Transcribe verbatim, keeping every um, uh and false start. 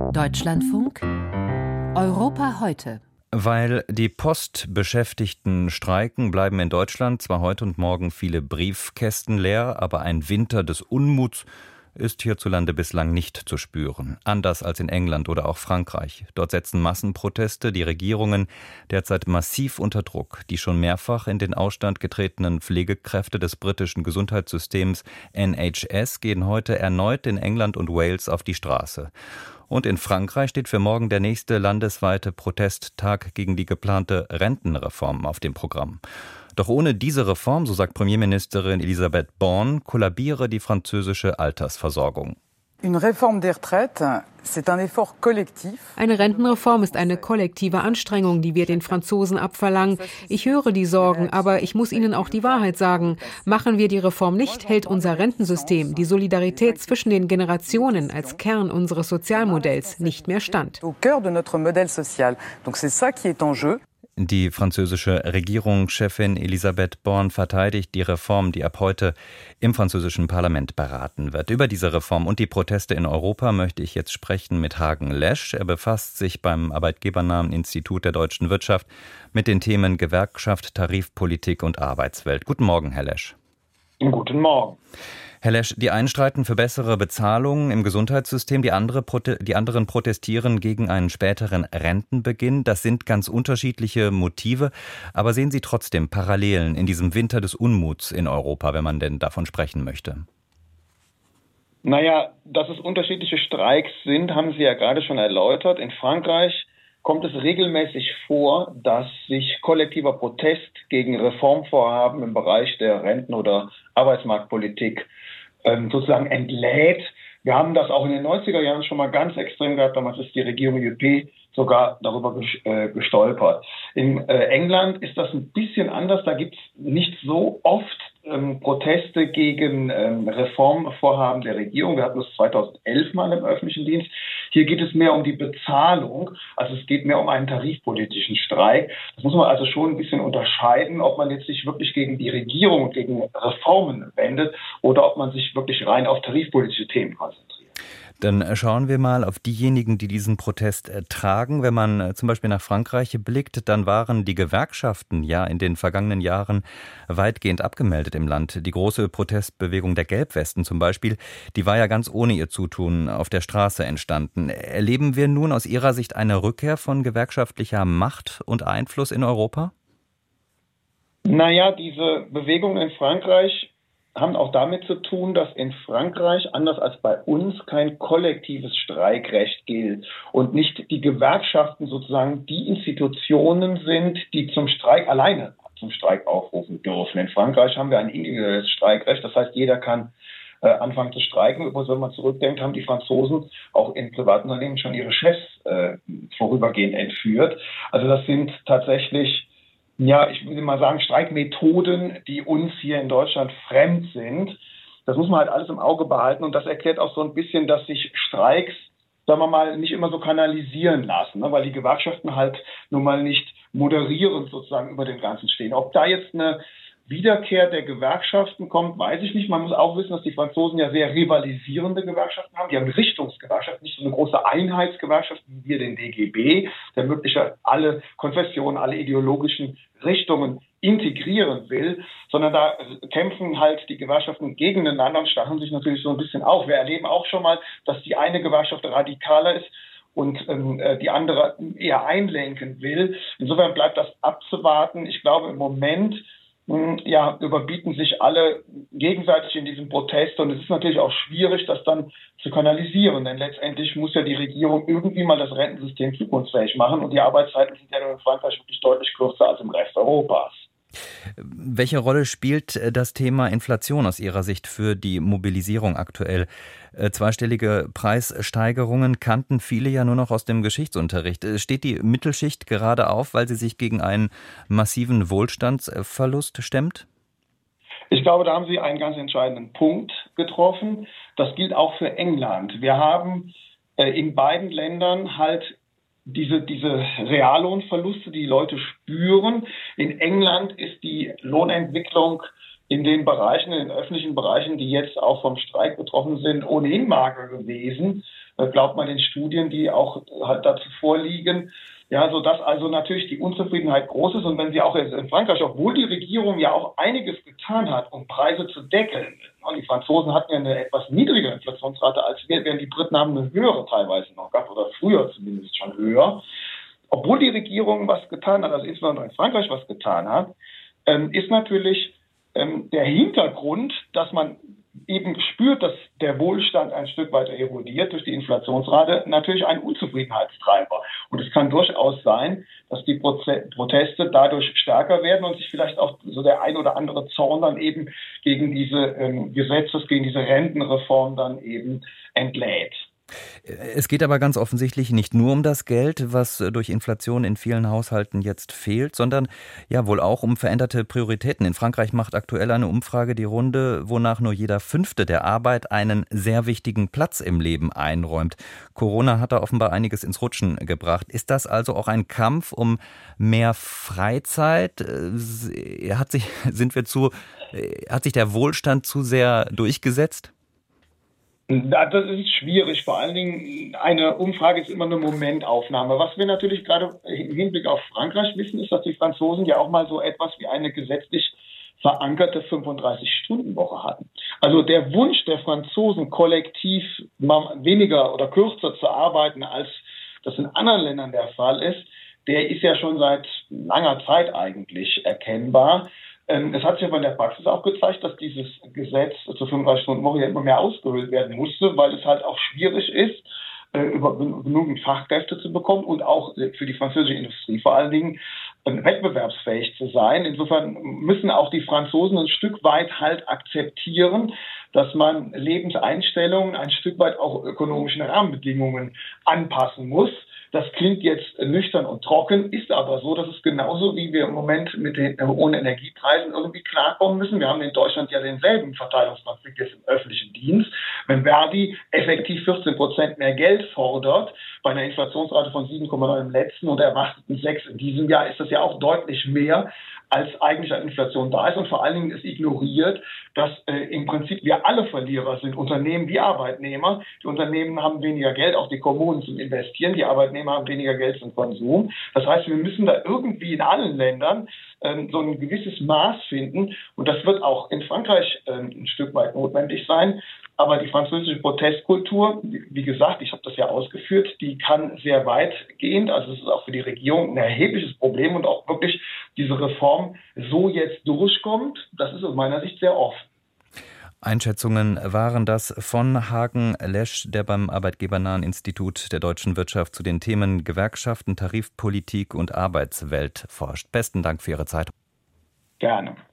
Deutschlandfunk Europa heute. Weil die Postbeschäftigten streiken, bleiben in Deutschland zwar heute und morgen viele Briefkästen leer, aber ein Winter des Unmuts ist hierzulande bislang nicht zu spüren. Anders als in England oder auch Frankreich. Dort setzen Massenproteste die Regierungen derzeit massiv unter Druck. Die schon mehrfach in den Ausstand getretenen Pflegekräfte des britischen Gesundheitssystems N H S gehen heute erneut in England und Wales auf die Straße. Und in Frankreich steht für morgen der nächste landesweite Protesttag gegen die geplante Rentenreform auf dem Programm. Doch ohne diese Reform, so sagt Premierministerin Elisabeth Borne, kollabiere die französische Altersversorgung. Eine Rentenreform ist eine kollektive Anstrengung, die wir den Franzosen abverlangen. Ich höre die Sorgen, aber ich muss Ihnen auch die Wahrheit sagen. Machen wir die Reform nicht, hält unser Rentensystem, die Solidarität zwischen den Generationen als Kern unseres Sozialmodells nicht mehr stand. Die französische Regierungschefin Elisabeth Borne verteidigt die Reform, die ab heute im französischen Parlament beraten wird. Über diese Reform und die Proteste in Europa möchte ich jetzt sprechen mit Hagen Lesch. Er befasst sich beim arbeitgebernahen Institut der deutschen Wirtschaft mit den Themen Gewerkschaft, Tarifpolitik und Arbeitswelt. Guten Morgen, Herr Lesch. Guten Morgen. Herr Lesch, die einen streiten für bessere Bezahlung im Gesundheitssystem, die, andere, die anderen protestieren gegen einen späteren Rentenbeginn. Das sind ganz unterschiedliche Motive. Aber sehen Sie trotzdem Parallelen in diesem Winter des Unmuts in Europa, wenn man denn davon sprechen möchte? Naja, dass es unterschiedliche Streiks sind, haben Sie ja gerade schon erläutert. In Frankreich kommt es regelmäßig vor, dass sich kollektiver Protest gegen Reformvorhaben im Bereich der Renten- oder Arbeitsmarktpolitik ähm, sozusagen entlädt. Wir haben das auch in den neunziger Jahren schon mal ganz extrem gehabt. Damals ist die Regierung U P sogar darüber gestolpert. In äh, England ist das ein bisschen anders. Da gibt es nicht so oft ähm, Proteste gegen ähm, Reformvorhaben der Regierung. Wir hatten das zweitausendelf mal im öffentlichen Dienst. Hier geht es mehr um die Bezahlung. Also es geht mehr um einen tarifpolitischen Streik. Das muss man also schon ein bisschen unterscheiden, ob man jetzt sich wirklich gegen die Regierung und gegen Reformen wendet oder ob man sich wirklich rein auf tarifpolitische Themen konzentriert. Dann schauen wir mal auf diejenigen, die diesen Protest äh, tragen. Wenn man äh, zum Beispiel nach Frankreich blickt, dann waren die Gewerkschaften ja in den vergangenen Jahren weitgehend abgemeldet im Land. Die große Protestbewegung der Gelbwesten zum Beispiel, die war ja ganz ohne ihr Zutun auf der Straße entstanden. Erleben wir nun aus Ihrer Sicht eine Rückkehr von gewerkschaftlicher Macht und Einfluss in Europa? Naja, diese Bewegung in Frankreich haben auch damit zu tun, dass in Frankreich, anders als bei uns, kein kollektives Streikrecht gilt und nicht die Gewerkschaften sozusagen die Institutionen sind, die zum Streik alleine zum Streik aufrufen dürfen. In Frankreich haben wir ein individuelles Streikrecht, das heißt, jeder kann äh, anfangen zu streiken. Übrigens, wenn man zurückdenkt, haben die Franzosen auch in privaten Unternehmen schon ihre Chefs äh, vorübergehend entführt. Also das sind tatsächlich Ja, ich würde mal sagen, Streikmethoden, die uns hier in Deutschland fremd sind. Das muss man halt alles im Auge behalten. Und das erklärt auch so ein bisschen, dass sich Streiks, sagen wir mal, nicht immer so kanalisieren lassen, ne? Weil die Gewerkschaften halt nun mal nicht moderierend sozusagen über den Ganzen stehen. Ob da jetzt eine Wiederkehr der Gewerkschaften kommt, weiß ich nicht. Man muss auch wissen, dass die Franzosen ja sehr rivalisierende Gewerkschaften haben. Die haben Richtungsgewerkschaften, nicht so eine große Einheitsgewerkschaft wie wir den D G B, der möglicherweise alle Konfessionen, alle ideologischen Richtungen integrieren will, sondern da kämpfen halt die Gewerkschaften gegeneinander und stacheln sich natürlich so ein bisschen auf. Wir erleben auch schon mal, dass die eine Gewerkschaft radikaler ist und ähm, die andere eher einlenken will. Insofern bleibt das abzuwarten. Ich glaube, im Moment ja, überbieten sich alle gegenseitig in diesem Protest und es ist natürlich auch schwierig, das dann zu kanalisieren, denn letztendlich muss ja die Regierung irgendwie mal das Rentensystem zukunftsfähig machen und die Arbeitszeiten sind ja in Frankreich wirklich deutlich kürzer als im Rest Europas. Welche Rolle spielt das Thema Inflation aus Ihrer Sicht für die Mobilisierung aktuell? Zweistellige Preissteigerungen kannten viele ja nur noch aus dem Geschichtsunterricht. Steht die Mittelschicht gerade auf, weil sie sich gegen einen massiven Wohlstandsverlust stemmt? Ich glaube, da haben Sie einen ganz entscheidenden Punkt getroffen. Das gilt auch für England. Wir haben in beiden Ländern halt Diese, diese Reallohnverluste, die, die Leute spüren. In England ist die Lohnentwicklung in den Bereichen, in den öffentlichen Bereichen, die jetzt auch vom Streik betroffen sind, ohnehin mager gewesen. glaubt man den Studien, die auch halt dazu vorliegen. Ja, sodass also natürlich die Unzufriedenheit groß ist. Und wenn sie auch in Frankreich, obwohl die Regierung ja auch einiges getan hat, um Preise zu deckeln, und die Franzosen hatten ja eine etwas niedrigere Inflationsrate als wir, während die Briten haben eine höhere teilweise noch gehabt, oder früher zumindest schon höher. Obwohl die Regierung was getan hat, also insbesondere in Frankreich was getan hat, ähm, ist natürlich ähm, der Hintergrund, dass man eben spürt, dass der Wohlstand ein Stück weiter erodiert durch die Inflationsrate, natürlich ein Unzufriedenheitstreiber. Und es kann durchaus sein, dass die Proze- Proteste dadurch stärker werden und sich vielleicht auch so der ein oder andere Zorn dann eben gegen diese ähm, Gesetzes-, gegen diese Rentenreform dann eben entlädt. Es geht aber ganz offensichtlich nicht nur um das Geld, was durch Inflation in vielen Haushalten jetzt fehlt, sondern ja wohl auch um veränderte Prioritäten. In Frankreich macht aktuell eine Umfrage die Runde, wonach nur jeder Fünfte der Arbeit einen sehr wichtigen Platz im Leben einräumt. Corona hat da offenbar einiges ins Rutschen gebracht. Ist das also auch ein Kampf um mehr Freizeit? Hat sich, sind wir zu, hat sich der Wohlstand zu sehr durchgesetzt? Das ist schwierig. Vor allen Dingen, eine Umfrage ist immer eine Momentaufnahme. Was wir natürlich gerade im Hinblick auf Frankreich wissen, ist, dass die Franzosen ja auch mal so etwas wie eine gesetzlich verankerte fünfunddreißig-Stunden-Woche hatten. Also der Wunsch der Franzosen, kollektiv weniger oder kürzer zu arbeiten, als das in anderen Ländern der Fall ist, der ist ja schon seit langer Zeit eigentlich erkennbar. Es hat sich aber in der Praxis auch gezeigt, dass dieses Gesetz zur fünfunddreißig-Stunden-Woche ja immer mehr ausgehöhlt werden musste, weil es halt auch schwierig ist, über genügend Fachkräfte zu bekommen und auch für die französische Industrie vor allen Dingen wettbewerbsfähig zu sein. Insofern müssen auch die Franzosen ein Stück weit halt akzeptieren, dass man Lebenseinstellungen ein Stück weit auch ökonomischen Rahmenbedingungen anpassen muss. Das klingt jetzt nüchtern und trocken, ist aber so, dass es genauso wie wir im Moment mit den hohen Energiepreisen irgendwie klarkommen müssen. Wir haben in Deutschland ja denselben Verteilungskonflikt jetzt im öffentlichen Dienst. Wenn Verdi effektiv vierzehn Prozent mehr Geld fordert, bei einer Inflationsrate von sieben Komma neun im letzten und erwarteten sechs in diesem Jahr, ist das ja auch deutlich mehr, als eigentlich an Inflation da ist. Und vor allen Dingen ist ignoriert, dass äh, im Prinzip wir alle Verlierer sind. Unternehmen wie Arbeitnehmer. Die Unternehmen haben weniger Geld, auch die Kommunen zum Investieren. Die Arbeitnehmer haben weniger Geld zum Konsum. Das heißt, wir müssen da irgendwie in allen Ländern ähm, so ein gewisses Maß finden. Und das wird auch in Frankreich ähm, ein Stück weit notwendig sein. Aber die französische Protestkultur, wie gesagt, ich habe das ja ausgeführt, die kann sehr weitgehend, also es ist auch für die Regierung ein erhebliches Problem und auch wirklich diese Reform so jetzt durchkommt, das ist aus meiner Sicht sehr oft. Einschätzungen waren das von Hagen Lesch, der beim Arbeitgebernahen Institut der deutschen Wirtschaft zu den Themen Gewerkschaften, Tarifpolitik und Arbeitswelt forscht. Besten Dank für Ihre Zeit. Gerne.